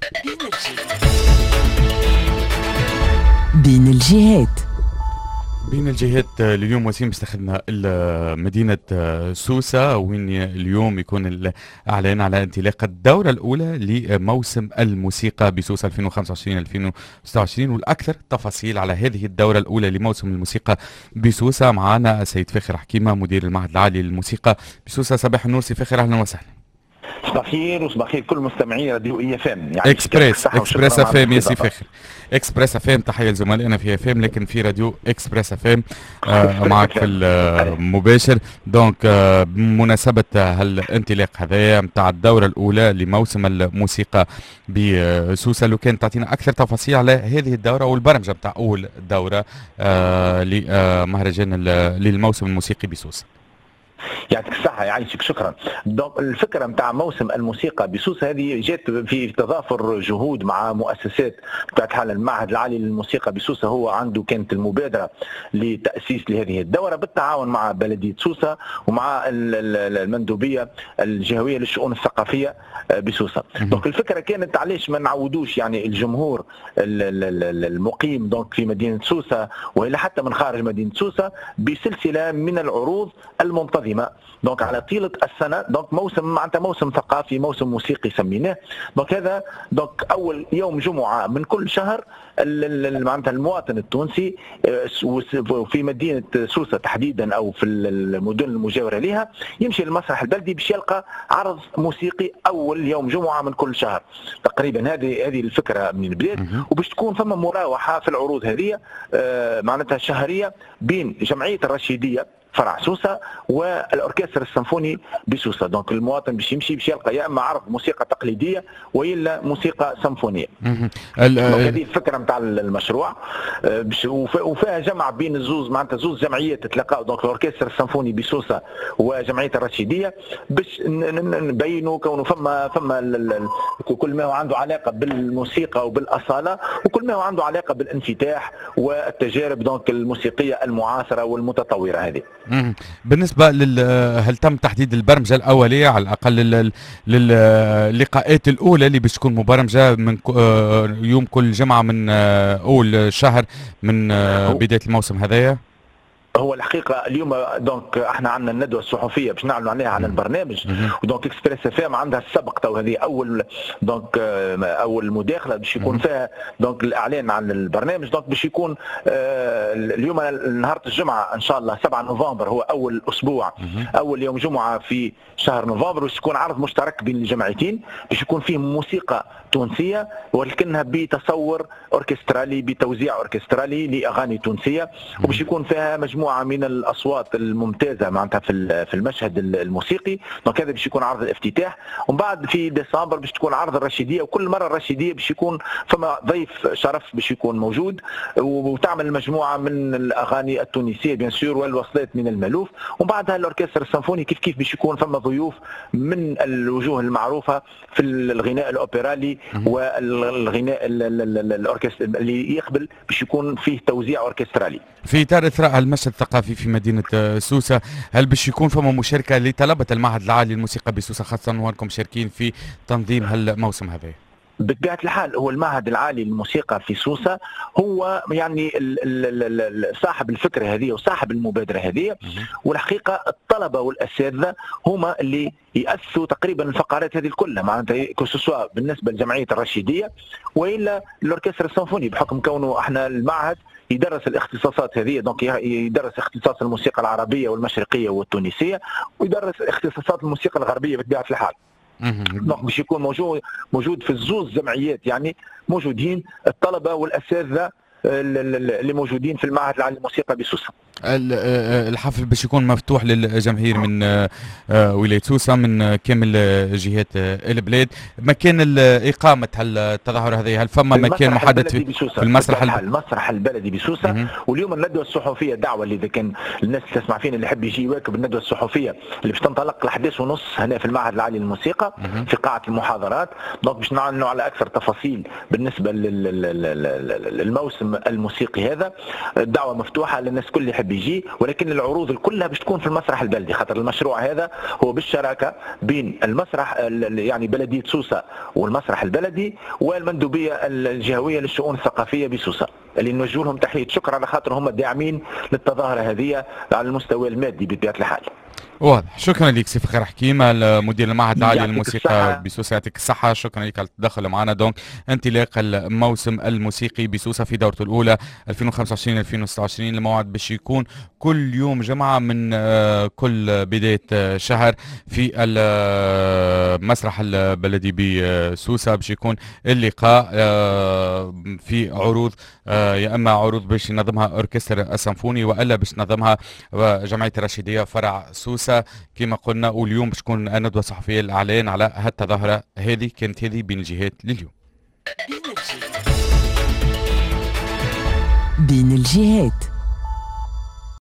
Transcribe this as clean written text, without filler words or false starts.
بين الجهات. بين الجهات اليوم وسيم استخدنا مدينة سوسة، وين اليوم يكون الإعلان على انطلاق الدورة الأولى لموسم الموسيقى بسوسة 2025-2026. والأكثر تفاصيل على هذه الدورة الأولى لموسم الموسيقى بسوسة معنا السيد فاخر حكيمة مدير المعهد العالي للموسيقى بسوسة. صباح النور سي فاخر، أهلا وسهلا. صباح الخير وصباح الخير كل مستمعي راديو اي اف ام. يعني اكسبريس اف ام يا سي فاخر. اكسبريس اف ام، تحيه لزملائنا في اف ام، لكن في راديو اكسبريس اف ام معك في المباشر. دونك بمناسبه هالانطلاق هذايا نتاع الدوره الاولى لموسم الموسيقى بسوسه، لو كان تعطينا اكثر تفاصيل على هذه الدوره والبرمجه نتاع اول دوره لمهرجان للموسم الموسيقي بسوسه. يعطيك الصحة يعيشك، شكرا. دونك الفكرة نتاع موسم الموسيقى بسوسة هذه جات في تضافر جهود مع مؤسسات بتاعت حال المعهد العالي للموسيقى بسوسة. هو عنده كانت المبادرة لتأسيس لهذه الدورة بالتعاون مع بلدية سوسة ومع المندوبية الجهوية للشؤون الثقافية بسوسة. دونك الفكرة كانت علاش ما نعودوش يعني الجمهور المقيم دونك في مدينة سوسة وإلا حتى من خارج مدينة سوسة بسلسلة من العروض المنتظمة دونك على طيله السنه. دونك موسم معناتها موسم ثقافي، موسم موسيقي سميناه. دونك هذا دونك اول يوم جمعه من كل شهر معناتها المواطن التونسي في مدينه سوسه تحديدا او في المدن المجاوره لها يمشي للمسرح البلدي باش يلقى عرض موسيقي اول يوم جمعه من كل شهر. تقريبا هذه الفكره من البدايه، وباش تكون فما مراوحه في العروض هذه معناتها شهريه بين جمعيه الرشيديه فرع سوسة والأوركسترا السيمفوني بسوسة. دونك المواطن باش يمشي باش يلقى يا اما عرض موسيقى تقليديه والا موسيقى سيمفونيه. هذه الفكره نتاع المشروع، وفيها جمع بين الزوز معناتها زوز جمعيات تتلاقاو. دونك الأوركسترا السيمفوني بسوسة وجمعيه الرشيديه باش نبينوا كونه فما كل ما هو عنده علاقه بالموسيقى وبالاصاله، وكل ما هو عنده علاقه بالانفتاح والتجارب دونك الموسيقيه المعاصره والمتطوره هذه. بالنسبة هل تم تحديد البرمجة الأولية على الأقل للقاءات الأولى اللي باش تكون مبرمجة من يوم كل جمعة من أول شهر من بداية الموسم هذايا؟ هو الحقيقه اليوم دونك احنا عندنا الندوه الصحفيه باش نعلنوا عليها على البرنامج. ودونك اكسبريس اف ام عندها السبق تو هذه اول مداخله باش يكون فيها دونك الاعلان عن البرنامج. دونك باش يكون اليوم نهار الجمعه ان شاء الله 7 نوفمبر هو اول اسبوع، اول يوم جمعه في شهر نوفمبر، باش يكون عرض مشترك بين الجمعيتين باش يكون فيه موسيقى تونسيه ولكنها بتصور اوركسترالي بتوزيع اوركسترالي لاغاني تونسيه، وباش يكون فيها مجموعه من الاصوات الممتازه معناتها في المشهد الموسيقي. دونك هذا باش يكون عرض الافتتاح. ومن بعد في ديسمبر باش تكون عرض الرشيديه، وكل مره الرشيديه باش يكون فما ضيف شرف باش يكون موجود وتعمل مجموعه من الاغاني التونسيه بيان سور والوصلات من المالوف. ومن بعدها الاوركسترا السيمفوني كيف باش يكون فما ضيوف من الوجوه المعروفه في الغناء الاوبرالي والغناء الاوركسترا اللي يقبل باش يكون فيه توزيع اوركسترالي. في اطار اثراء المشهد الثقافي في مدينه سوسه، هل باش يكون فما مشاركه لطلبه المعهد العالي للموسيقى بسوسه خاصه وانكم شاركين في تنظيم هالموسم هذا؟ بطبيعة الحال هو المعهد العالي للموسيقى في سوسة هو يعني صاحب الفكرة هذه وصاحب المبادرة هذه. والحقيقة الطلبة والأساتذة هما اللي يأسسوا تقريبا الفقرات هذه كلها معناتها كسوسوا بالنسبة لجمعية الرشيدية وإلا الأوركسترا السيمفوني، بحكم كونه احنا المعهد يدرس الاختصاصات هذه. دونك يدرس اختصاص الموسيقى العربية والمشرقية والتونسية، ويدرس اختصاصات الموسيقى الغربية بطبيعة الحال. دونك باش يكون موجود في الزوز جمعيات، يعني موجودين الطلبه والاساتذه اللي موجودين في المعهد العالي للموسيقى بسوسه. الحفل باش يكون مفتوح للجماهير من ولاية سوسة من كامل جهات البلاد. مكان إقامة التظاهر هذه، هل فما مكان محدد في المسرح البلدي بسوسة؟ واليوم الندوة الصحفية دعوة اللي إذا كان الناس اللي تسمع فينا اللي يحب يجي يواكب الندوة الصحفية اللي باش تنطلق 11:30 هنا في المعهد العالي للموسيقى في قاعة المحاضرات. دونك باش نعلنوا على أكثر تفاصيل بالنسبة للموسم الموسيقي هذا. الدعوة مفتوحة للناس كل اللي يحب يحب يجي، ولكن العروض كلها باش تكون في المسرح البلدي، خاطر المشروع هذا هو بالشراكه بين المسرح يعني بلديه سوسه والمسرح البلدي والمندوبيه الجهويه للشؤون الثقافيه بسوسه، اللي نوجه لهم تحيه شكر على خاطر هم داعمين للتظاهره هذه على المستوى المادي بطبيعه الحال. واضح. شكرا لك سي فخر حكيم مدير المعهد العالي للموسيقى بسوسه، يعطيك الصحة. شكرا لك على التدخل معنا. دونك انطلاق الموسم الموسيقي بسوسه في دورته الأولى 2025-2026، الموعد باش يكون كل يوم جمعة من كل بداية شهر في المسرح البلدي بسوسه، باش يكون اللقاء في عروض، يا اما عروض باش ينظمها اوركسترا السيمفوني والا باش تنظمها جمعيه الرشيديه فرع سوسه كما قلنا. واليوم باش تكون ندوه صحفيه الاعلان على هالتظاهره هذه. كانت هذه بين الجهات لليوم. بين الجهات.